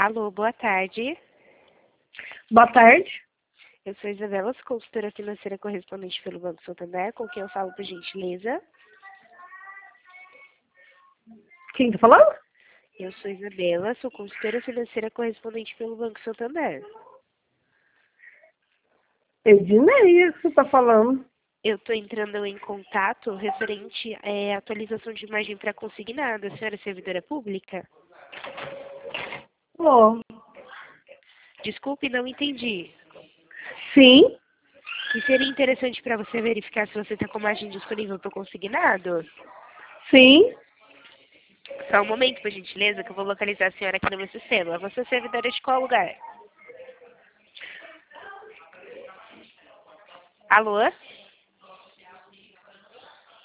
Alô, boa tarde. Boa tarde. Eu sou Isabela, sou consultora financeira correspondente pelo Banco Santander, com quem eu falo por gentileza. Quem tá falando? Eu sou Isabela, sou consultora financeira correspondente pelo Banco Santander. Edneia, que você tá falando. Eu estou entrando em contato referente à atualização de margem para consignado. A senhora é servidora pública? Ó, Desculpe, não entendi. sim, E seria interessante para você verificar se você está com margem disponível para o consignado? sim. Só um momento, por gentileza, que eu vou localizar a senhora aqui no meu sistema. Você é servidora de qual lugar? Alô?